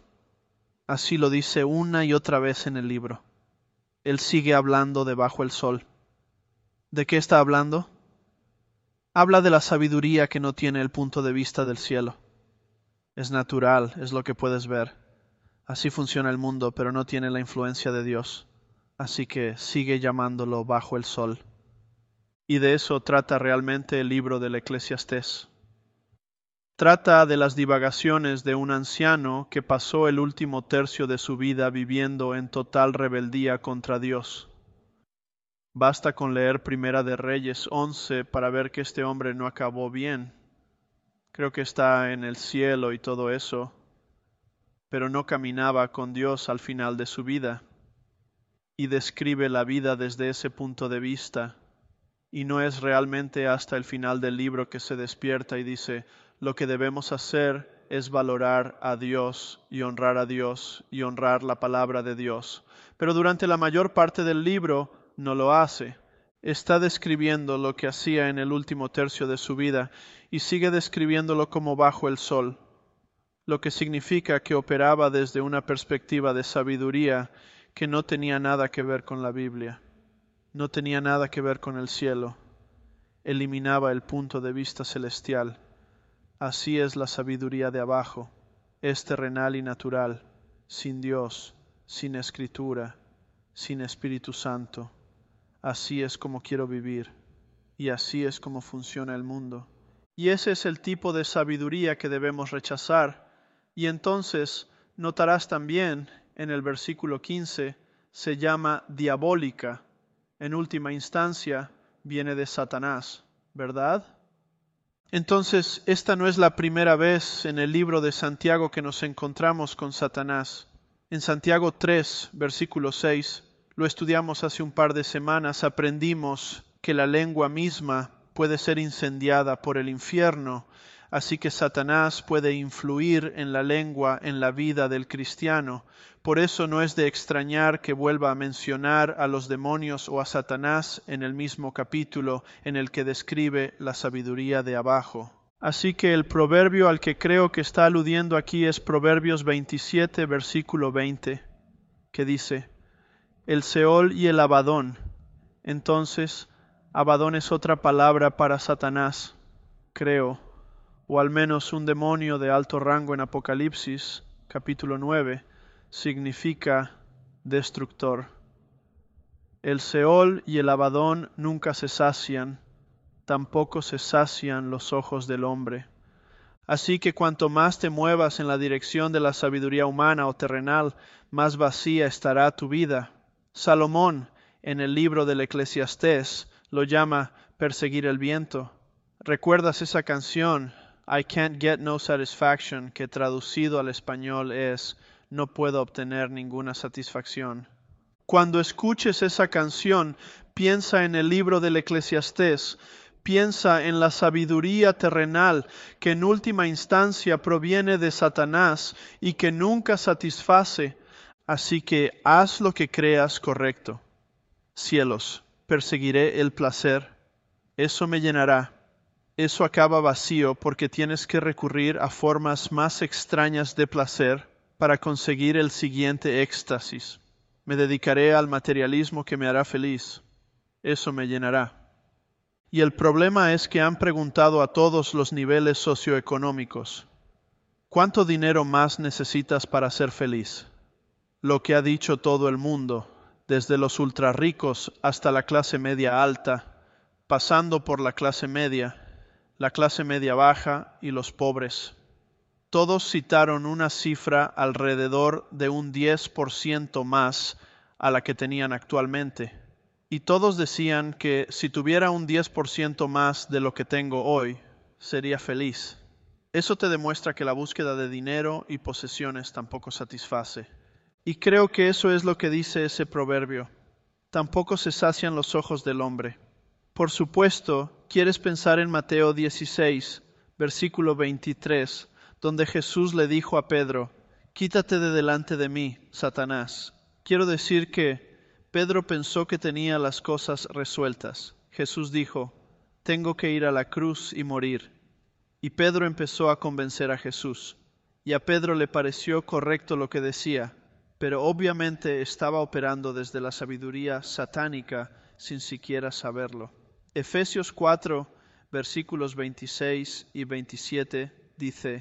Así lo dice una y otra vez en el libro. Él sigue hablando de bajo el sol. ¿De qué está hablando? Habla de la sabiduría que no tiene el punto de vista del cielo. Es natural, es lo que puedes ver. Así funciona el mundo, pero no tiene la influencia de Dios. Así que sigue llamándolo bajo el sol. Y de eso trata realmente el libro del Eclesiastés. Trata de las divagaciones de un anciano que pasó el último tercio de su vida viviendo en total rebeldía contra Dios. Basta con leer Primera de Reyes once para ver que este hombre no acabó bien. Creo que está en el cielo y todo eso, pero no caminaba con Dios al final de su vida. Y describe la vida desde ese punto de vista. Y no es realmente hasta el final del libro que se despierta y dice, lo que debemos hacer es valorar a Dios y honrar a Dios y honrar la palabra de Dios. Pero durante la mayor parte del libro no lo hace. Está describiendo lo que hacía en el último tercio de su vida y sigue describiéndolo como bajo el sol, lo que significa que operaba desde una perspectiva de sabiduría que no tenía nada que ver con la Biblia, no tenía nada que ver con el cielo, eliminaba el punto de vista celestial. Así es la sabiduría de abajo, es terrenal y natural, sin Dios, sin Escritura, sin Espíritu Santo. Así es como quiero vivir, y así es como funciona el mundo. Y ese es el tipo de sabiduría que debemos rechazar. Y entonces notarás también en el versículo quince, se llama diabólica. En última instancia, viene de Satanás, ¿verdad? Entonces, esta no es la primera vez en el libro de Santiago que nos encontramos con Satanás. En Santiago tres, versículo seis, lo estudiamos hace un par de semanas, aprendimos que la lengua misma puede ser incendiada por el infierno, así que Satanás puede influir en la lengua en la vida del cristiano. Por eso no es de extrañar que vuelva a mencionar a los demonios o a Satanás en el mismo capítulo en el que describe la sabiduría de abajo. Así que el proverbio al que creo que está aludiendo aquí es Proverbios veintisiete, versículo veinte, que dice: el Seol y el Abadón. Entonces, Abadón es otra palabra para Satanás, creo, o al menos un demonio de alto rango en Apocalipsis, capítulo nueve, significa destructor. El Seol y el Abadón nunca se sacian, tampoco se sacian los ojos del hombre. Así que cuanto más te muevas en la dirección de la sabiduría humana o terrenal, más vacía estará tu vida. Salomón, en el libro del Eclesiastés, lo llama perseguir el viento. ¿Recuerdas esa canción, I Can't Get No Satisfaction, que traducido al español es no puedo obtener ninguna satisfacción? Cuando escuches esa canción, piensa en el libro del Eclesiastés, piensa en la sabiduría terrenal que en última instancia proviene de Satanás y que nunca satisface. Así que haz lo que creas correcto. Cielos, perseguiré el placer. Eso me llenará. Eso acaba vacío porque tienes que recurrir a formas más extrañas de placer para conseguir el siguiente éxtasis. Me dedicaré al materialismo que me hará feliz. Eso me llenará. Y el problema es que han preguntado a todos los niveles socioeconómicos: ¿cuánto dinero más necesitas para ser feliz? Lo que ha dicho todo el mundo, desde los ultrarricos hasta la clase media alta, pasando por la clase media, la clase media baja y los pobres. Todos citaron una cifra alrededor de un diez por ciento más a la que tenían actualmente. Y todos decían que si tuviera un diez por ciento más de lo que tengo hoy, sería feliz. Eso te demuestra que la búsqueda de dinero y posesiones tampoco satisface. Y creo que eso es lo que dice ese proverbio. Tampoco se sacian los ojos del hombre. Por supuesto, quieres pensar en Mateo dieciséis, versículo veintitrés, donde Jesús le dijo a Pedro: quítate de delante de mí, Satanás. Quiero decir que Pedro pensó que tenía las cosas resueltas. Jesús dijo: tengo que ir a la cruz y morir. Y Pedro empezó a convencer a Jesús. Y a Pedro le pareció correcto lo que decía, pero obviamente estaba operando desde la sabiduría satánica sin siquiera saberlo. Efesios cuatro, versículos veintiséis y veintisiete dice: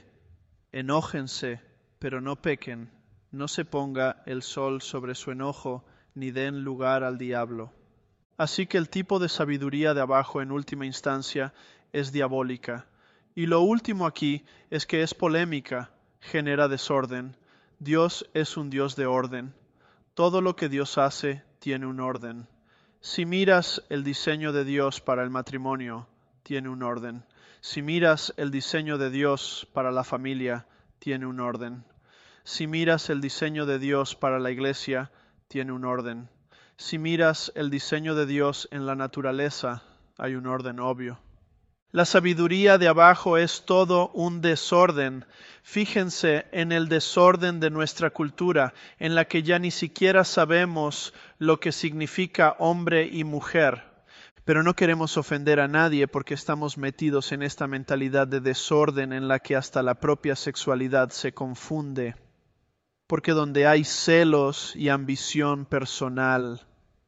enójense, pero no pequen, no se ponga el sol sobre su enojo, ni den lugar al diablo. Así que el tipo de sabiduría de abajo en última instancia es diabólica. Y lo último aquí es que es polémica, genera desorden. Dios es un Dios de orden. Todo lo que Dios hace tiene un orden. Si miras el diseño de Dios para el matrimonio, tiene un orden. Si miras el diseño de Dios para la familia, tiene un orden. Si miras el diseño de Dios para la iglesia, tiene un orden. Si miras el diseño de Dios en la naturaleza, hay un orden obvio. La sabiduría de abajo es todo un desorden. Fíjense en el desorden de nuestra cultura, en la que ya ni siquiera sabemos lo que significa hombre y mujer. Pero no queremos ofender a nadie porque estamos metidos en esta mentalidad de desorden en la que hasta la propia sexualidad se confunde. Porque donde hay celos y ambición personal,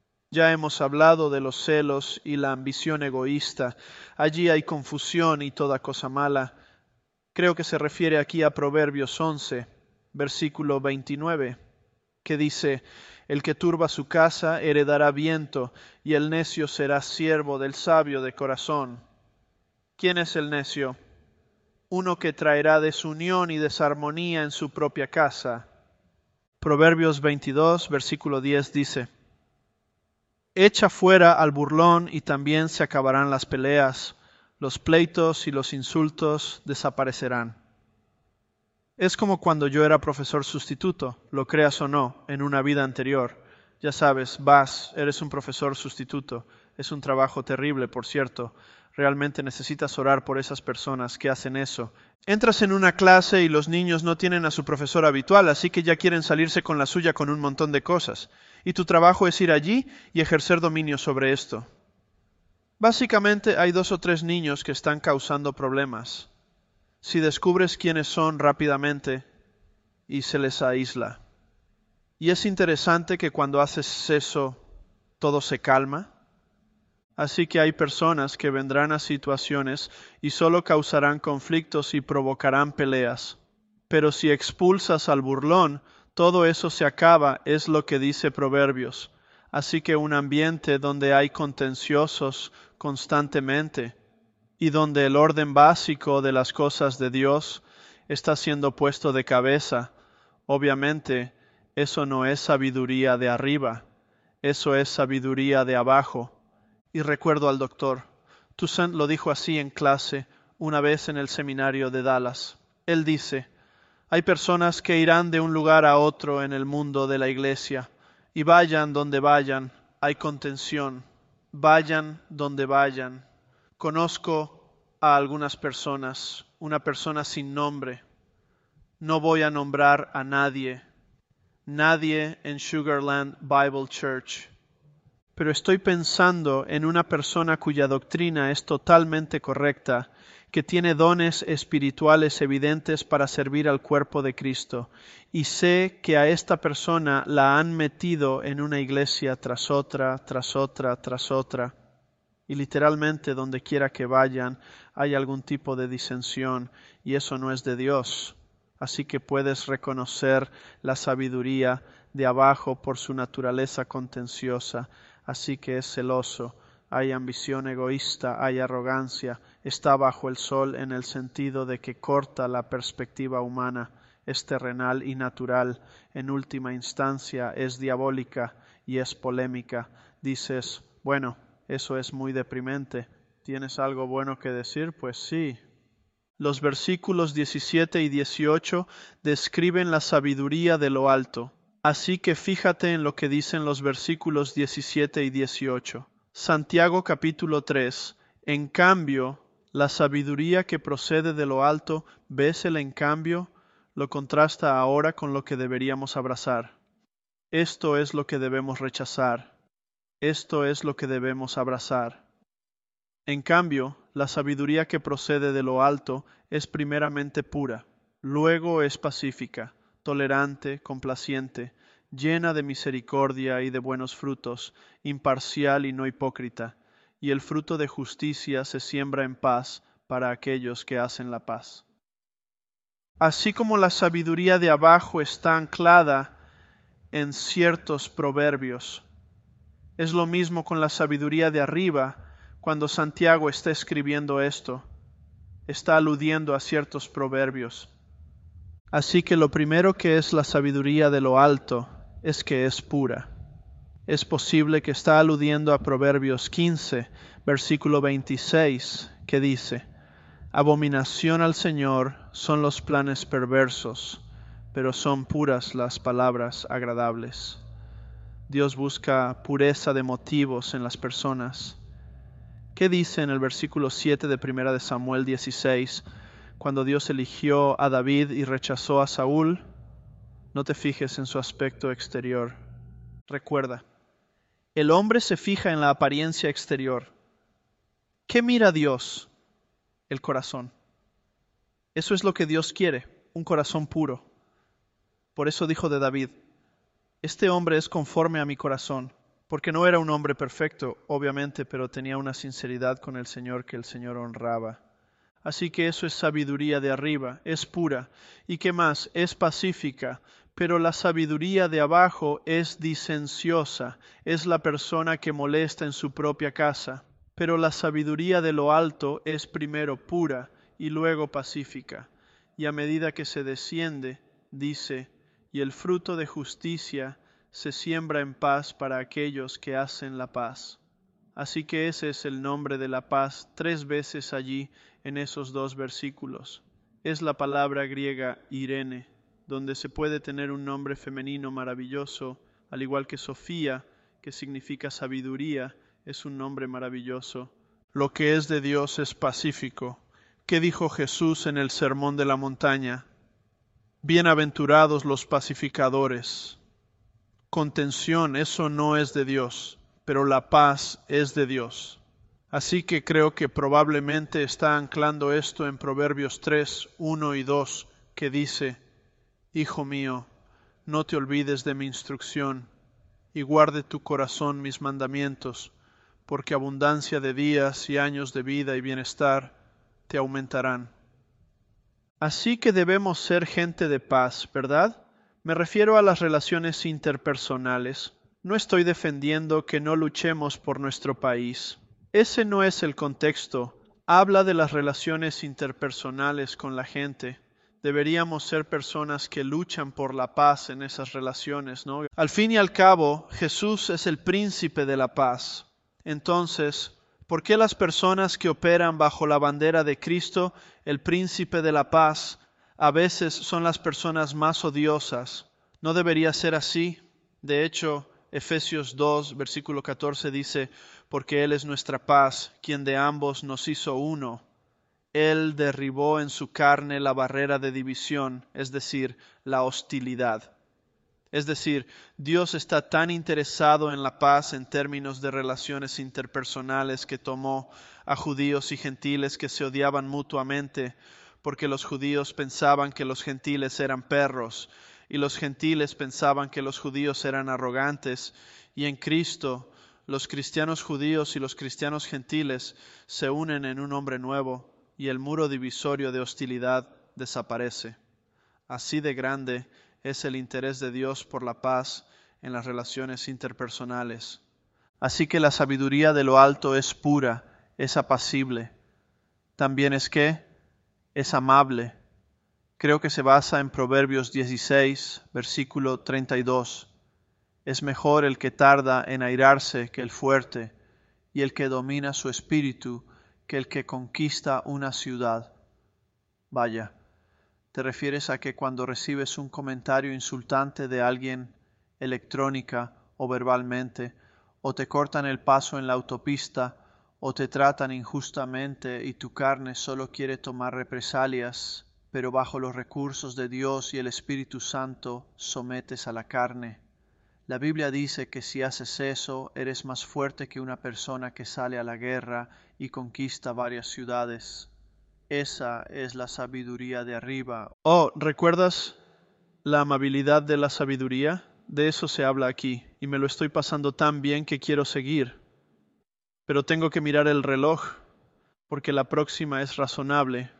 ya hemos hablado de los celos y la ambición egoísta. Allí hay confusión y toda cosa mala. Creo que se refiere aquí a Proverbios once, versículo veintinueve, que dice: el que turba su casa heredará viento, y el necio será siervo del sabio de corazón. ¿Quién es el necio? Uno que traerá desunión y desarmonía en su propia casa. Proverbios veintidós, versículo diez dice: echa fuera al burlón y también se acabarán las peleas. Los pleitos y los insultos desaparecerán. Es como cuando yo era profesor sustituto, lo creas o no, en una vida anterior. Ya sabes, vas, eres un profesor sustituto. Es un trabajo terrible, por cierto. Realmente necesitas orar por esas personas que hacen eso. Entras en una clase y los niños no tienen a su profesor habitual, así que ya quieren salirse con la suya con un montón de cosas. Y tu trabajo es ir allí y ejercer dominio sobre esto. Básicamente hay dos o tres niños que están causando problemas. Si descubres quiénes son rápidamente y se les aísla. Y es interesante que cuando haces eso, todo se calma. Así que hay personas que vendrán a situaciones y solo causarán conflictos y provocarán peleas. Pero si expulsas al burlón, todo eso se acaba, es lo que dice Proverbios. Así que un ambiente donde hay contenciosos constantemente y donde el orden básico de las cosas de Dios está siendo puesto de cabeza, obviamente eso no es sabiduría de arriba, eso es sabiduría de abajo. Y recuerdo al doctor Toussaint lo dijo así en clase una vez en el seminario de Dallas. Él dice, hay personas que irán de un lugar a otro en el mundo de la iglesia, y vayan donde vayan, hay contención, vayan donde vayan. Conozco a algunas personas, una persona sin nombre, no voy a nombrar a nadie, nadie en Sugarland Bible Church. Pero estoy pensando en una persona cuya doctrina es totalmente correcta, que tiene dones espirituales evidentes para servir al cuerpo de Cristo, y sé que a esta persona la han metido en una iglesia tras otra, tras otra, tras otra, y literalmente donde quiera que vayan hay algún tipo de disensión, y eso no es de Dios. Así que puedes reconocer la sabiduría de abajo por su naturaleza contenciosa. Así que es celoso, hay ambición egoísta, hay arrogancia, está bajo el sol en el sentido de que corta la perspectiva humana, es terrenal y natural, en última instancia es diabólica y es polémica. Dices, bueno, eso es muy deprimente. ¿Tienes algo bueno que decir? Pues sí. Los versículos diecisiete y dieciocho describen la sabiduría de lo alto. Así que fíjate en lo que dicen los versículos diecisiete y dieciocho. Santiago capítulo tres. En cambio, la sabiduría que procede de lo alto, ¿ves el en cambio? Lo contrasta ahora con lo que deberíamos abrazar. Esto es lo que debemos rechazar. Esto es lo que debemos abrazar. En cambio, la sabiduría que procede de lo alto es primeramente pura, luego es pacífica, tolerante, complaciente, llena de misericordia y de buenos frutos, imparcial y no hipócrita, y el fruto de justicia se siembra en paz para aquellos que hacen la paz. Así como la sabiduría de abajo está anclada en ciertos proverbios, es lo mismo con la sabiduría de arriba. Cuando Santiago está escribiendo esto, está aludiendo a ciertos proverbios. Así que lo primero que es la sabiduría de lo alto es que es pura. Es posible que está aludiendo a Proverbios quince, versículo veintiséis, que dice, abominación al Señor son los planes perversos, pero son puras las palabras agradables. Dios busca pureza de motivos en las personas. ¿Qué dice en el versículo siete de Primera de Samuel dieciséis, cuando Dios eligió a David y rechazó a Saúl? No te fijes en su aspecto exterior. Recuerda, el hombre se fija en la apariencia exterior. ¿Qué mira Dios? El corazón. Eso es lo que Dios quiere, un corazón puro. Por eso dijo de David, este hombre es conforme a mi corazón. Porque no era un hombre perfecto, obviamente, pero tenía una sinceridad con el Señor que el Señor honraba. Así que eso es sabiduría de arriba, es pura. ¿Y qué más? Es pacífica. Pero la sabiduría de abajo es disenciosa, es la persona que molesta en su propia casa. Pero la sabiduría de lo alto es primero pura y luego pacífica. Y a medida que se desciende, dice, y el fruto de justicia se siembra en paz para aquellos que hacen la paz. Así que ese es el nombre de la paz tres veces allí en esos dos versículos. Es la palabra griega Irene, donde se puede tener un nombre femenino maravilloso, al igual que Sofía, que significa sabiduría, es un nombre maravilloso. Lo que es de Dios es pacífico. ¿Qué dijo Jesús en el Sermón de la Montaña? Bienaventurados los pacificadores. Contención, eso no es de Dios, pero la paz es de Dios. Así que creo que probablemente está anclando esto en Proverbios tres, uno y dos, que dice: Hijo mío, no te olvides de mi instrucción, y guarde tu corazón mis mandamientos, porque abundancia de días y años de vida y bienestar te aumentarán. Así que debemos ser gente de paz, ¿verdad? Me refiero a las relaciones interpersonales. No estoy defendiendo que no luchemos por nuestro país. Ese no es el contexto. Habla de las relaciones interpersonales con la gente. Deberíamos ser personas que luchan por la paz en esas relaciones, ¿no? Al fin y al cabo, Jesús es el príncipe de la paz. Entonces, ¿por qué las personas que operan bajo la bandera de Cristo, el príncipe de la paz, a veces son las personas más odiosas? No debería ser así. De hecho, Efesios dos, versículo catorce dice: porque Él es nuestra paz, quien de ambos nos hizo uno. Él derribó en su carne la barrera de división, es decir, la hostilidad. Es decir, Dios está tan interesado en la paz en términos de relaciones interpersonales que tomó a judíos y gentiles que se odiaban mutuamente, porque los judíos pensaban que los gentiles eran perros, y los gentiles pensaban que los judíos eran arrogantes, y en Cristo los cristianos judíos y los cristianos gentiles se unen en un hombre nuevo, y el muro divisorio de hostilidad desaparece. Así de grande es el interés de Dios por la paz en las relaciones interpersonales. Así que la sabiduría de lo alto es pura, es apacible. También es que es amable. Creo que se basa en Proverbios dieciséis, versículo treinta y dos. Es mejor el que tarda en airarse que el fuerte, y el que domina su espíritu que el que conquista una ciudad. Vaya. ¿Te refieres a que cuando recibes un comentario insultante de alguien electrónica o verbalmente, o te cortan el paso en la autopista, o te tratan injustamente y tu carne solo quiere tomar represalias, pero bajo los recursos de Dios y el Espíritu Santo sometes a la carne? La Biblia dice que si haces eso, eres más fuerte que una persona que sale a la guerra y conquista varias ciudades. Esa es la sabiduría de arriba. Oh, ¿recuerdas la amabilidad de la sabiduría? De eso se habla aquí, y me lo estoy pasando tan bien que quiero seguir. Pero tengo que mirar el reloj, porque la próxima es razonable,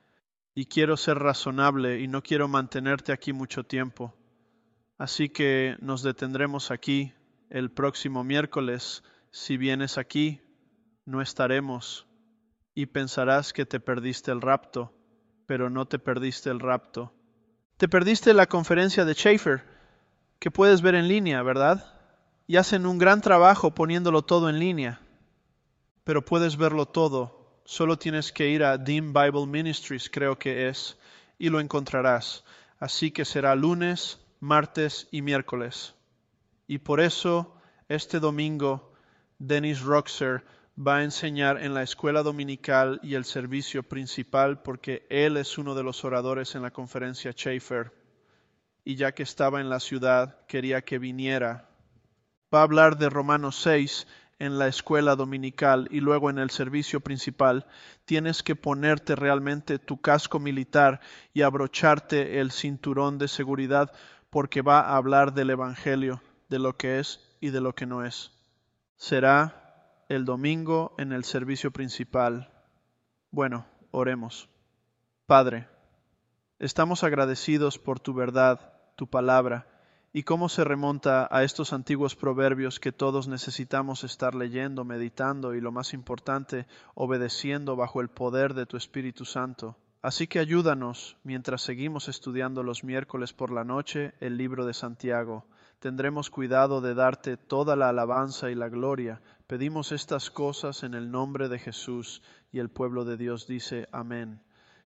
y quiero ser razonable y no quiero mantenerte aquí mucho tiempo. Así que nos detendremos aquí el próximo miércoles. Si vienes aquí, no estaremos. Y pensarás que te perdiste el rapto, pero no te perdiste el rapto. Te perdiste la conferencia de Schaeffer, que puedes ver en línea, ¿verdad? Y hacen un gran trabajo poniéndolo todo en línea. Pero puedes verlo todo. Solo tienes que ir a Dean Bible Ministries, creo que es, y lo encontrarás. Así que será lunes, martes y miércoles. Y por eso, este domingo, Dennis Roxer va a enseñar en la escuela dominical y el servicio principal porque él es uno de los oradores en la conferencia Schaeffer. Y ya que estaba en la ciudad, quería que viniera. Va a hablar de Romanos seis en la escuela dominical y luego en el servicio principal. Tienes que ponerte realmente tu casco militar y abrocharte el cinturón de seguridad porque va a hablar del Evangelio, de lo que es y de lo que no es. Será el domingo en el servicio principal. Bueno, oremos. Padre, estamos agradecidos por tu verdad, tu palabra, y cómo se remonta a estos antiguos proverbios que todos necesitamos estar leyendo, meditando y, lo más importante, obedeciendo bajo el poder de tu Espíritu Santo. Así que ayúdanos mientras seguimos estudiando los miércoles por la noche el libro de Santiago. Tendremos cuidado de darte toda la alabanza y la gloria, Pedimos estas cosas en el nombre de Jesús, y el pueblo de Dios dice amén.